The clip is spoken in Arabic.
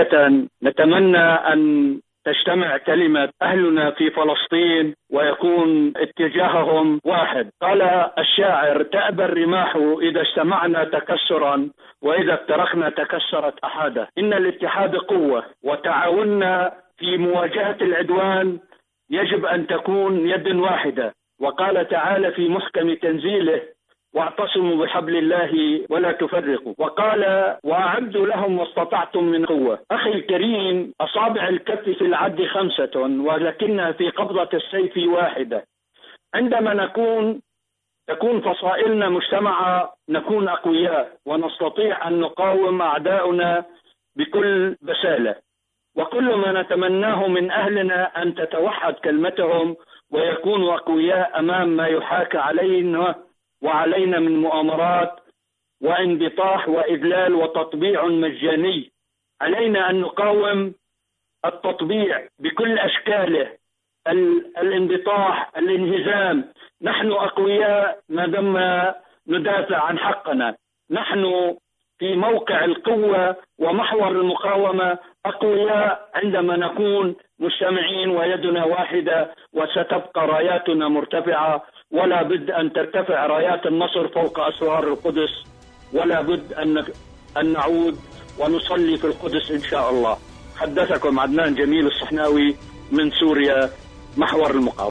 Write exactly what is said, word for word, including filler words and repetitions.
بداية نتمنى أن تجتمع كلمة أهلنا في فلسطين ويكون اتجاههم واحد. قال الشاعر: تأبى الرماح إذا اجتمعنا تكسرا، وإذا افترقنا تكسرت أحاده. إن الاتحاد قوة، وتعاوننا في مواجهة العدوان يجب أن تكون يد واحدة. وقال تعالى في محكم تنزيله: واعتصموا بحبل الله ولا تفرقوا. وقال: وأعدوا لهم ما استطعتم من قوة. أخي الكريم، أصابع الكف في العد خمسة، ولكنها في قبضة السيف واحدة. عندما نكون تكون فصائلنا مجتمعة نكون أقوياء، ونستطيع أن نقاوم أعداؤنا بكل بسالة. وكل ما نتمناه من أهلنا أن تتوحد كلمتهم ويكونوا أقوياء أمام ما يحاك علينا وعلينا من مؤامرات وانبطاح وإذلال وتطبيع مجاني. علينا أن نقاوم التطبيع بكل أشكاله، الانبطاح، الانهزام. نحن أقوياء ما دام ندافع عن حقنا. نحن في موقع القوة ومحور المقاومة أقوياء عندما نكون مجتمعين ويدنا واحدة، وستبقى راياتنا مرتفعة. ولا بد أن ترتفع رايات النصر فوق أسوار القدس، ولا بد أن أن نعود ونصلي في القدس إن شاء الله. حدثكم عدنان جميل الصحناوي من سوريا، محور المقاومة.